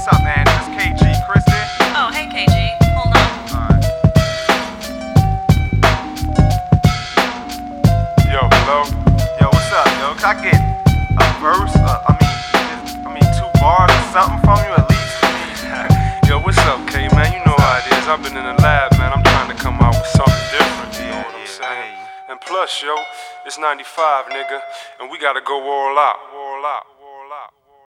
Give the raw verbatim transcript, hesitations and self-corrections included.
what's up, man? This is K G, Christy. Oh, hey, K G. Hold on. Alright. Yo, hello? Yo, what's up, yo? Can I get a verse? Uh, I mean, just, I mean, two bars or something from you at least? Yo, what's up, K, man? You know how it is. I've been in the lab, man. I'm trying to come out with something different, you know what I'm saying? And plus, yo, it's ninety-five, nigga, and we gotta go all out, all out.